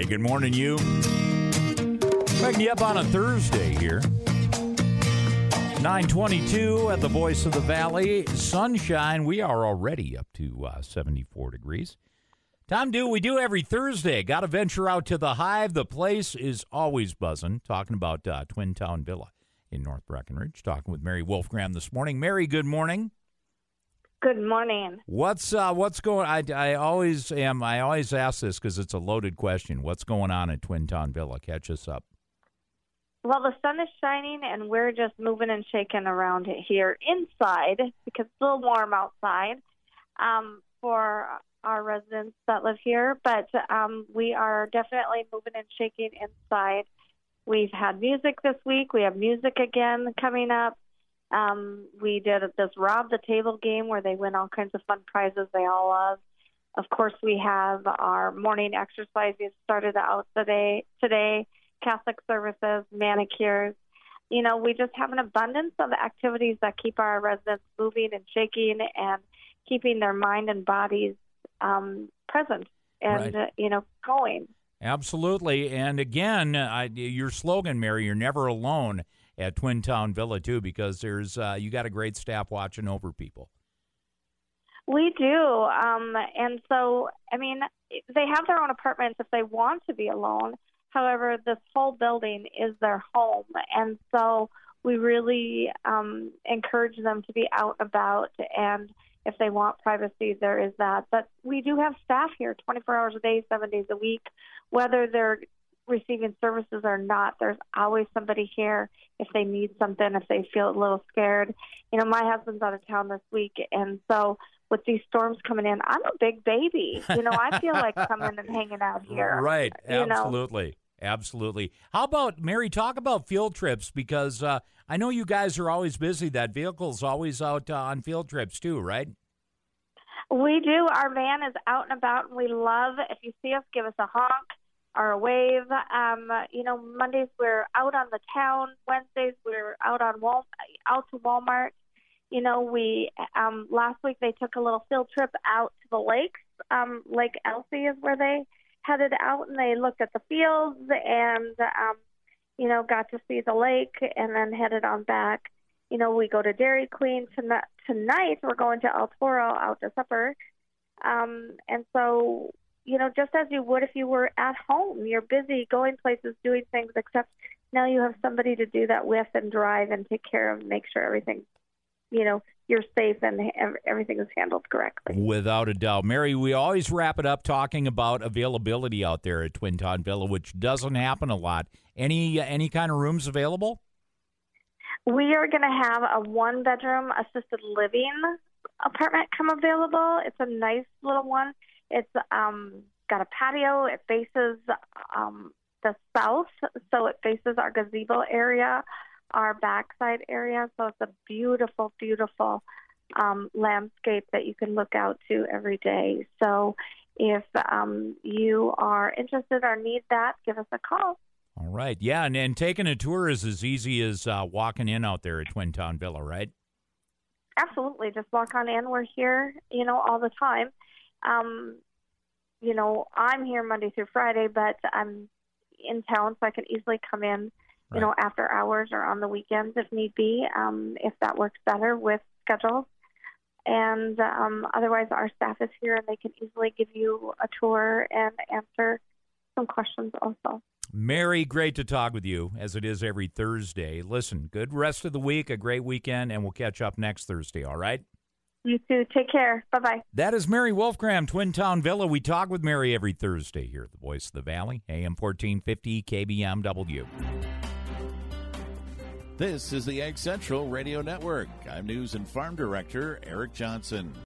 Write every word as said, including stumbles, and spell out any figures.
Hey, good morning, you. Waking you up on a Thursday here. nine twenty-two at the Voice of the Valley. Sunshine. We are already up to uh, seventy-four degrees. Time to do what we do every Thursday. Got to venture out to the Hive. The place is always buzzing. Talking about uh, Twin Town Villa in North Breckenridge. Talking with Mary Wolfgram this morning. Mary, good morning. Good morning. What's uh, what's going? I, I always am. I always ask this because it's a loaded question. What's going on at Twin Town Villa? Catch us up. Well, the sun is shining, and we're just moving and shaking around here inside because it's a little warm outside um, for our residents that live here. But um, we are definitely moving and shaking inside. We've had music this week. We have music again coming up. Um, we did this Rob the Table game where they win all kinds of fun prizes they all love. Of course, we have our morning exercises started out today. Today. Catholic services, manicures. You know, we just have an abundance of activities that keep our residents moving and shaking and keeping their mind and bodies um, present and, right. uh, you know, going. Absolutely. And again, I, your slogan, Mary, you're never alone at Twin Town Villa, too, because there's uh, you got a great staff watching over people. We do. Um, and so, I mean, they have their own apartments if they want to be alone. However, this whole building is their home, and so we really um, encourage them to be out and about, and if they want privacy, there is that. But we do have staff here twenty-four hours a day, seven days a week. Whether they're receiving services or not, there's always somebody here if they need something, if they feel a little scared. You know, my husband's out of town this week, and so with these storms coming in, I'm a big baby. You know, I feel like coming and hanging out here. Right, absolutely. You know? Absolutely. How about, Mary, talk about field trips, because uh, I know you guys are always busy. That vehicle's always out uh, on field trips too, right? We do. Our van is out and about, and we love, if you see us, give us a honk or a wave. Um, you know, Mondays we're out on the town. Wednesdays we're out on Wal- out to Walmart. You know, we um, last week they took a little field trip out to the lakes. Um, Lake Elsie is where they headed out, and they looked at the fields and, um, you know, got to see the lake and then headed on back. You know, we go to Dairy Queen tonight. Tonight we're going to El Toro out to supper. Um, and so, you know, just as you would if you were at home, you're busy going places, doing things, except now you have somebody to do that with and drive and take care of, make sure everything, you know, you're safe and everything is handled correctly. Without a doubt. Mary, we always wrap it up talking about availability out there at Twin Town Villa, which doesn't happen a lot. Any any kind of rooms available? We are going to have a one-bedroom assisted living apartment come available. It's a nice little one. It's um, got a patio. It faces um, the south, so it faces our gazebo area, our backside area. So it's a beautiful, beautiful um, landscape that you can look out to every day. So if um, you are interested or need that, give us a call. All right. Yeah, and, and taking a tour is as easy as uh, walking in out there at Twin Town Villa, right? Absolutely. Just walk on in. We're here, you know, all the time. Um, you know, I'm here Monday through Friday, but I'm in town, so I can easily come in, you Right. know, after hours or on the weekends if need be, um, if that works better with schedules. And um, otherwise, our staff is here, and they can easily give you a tour and answer some questions also. Mary, great to talk with you, as it is every Thursday. Listen, good rest of the week, a great weekend, and we'll catch up next Thursday, all right? You too. Take care. Bye-bye. That is Mary Wolfgram, Twin Town Villa. We talk with Mary every Thursday here at the Voice of the Valley, A M fourteen fifty K B M W. This is the Ag Central Radio Network. I'm News and Farm Director Eric Johnson.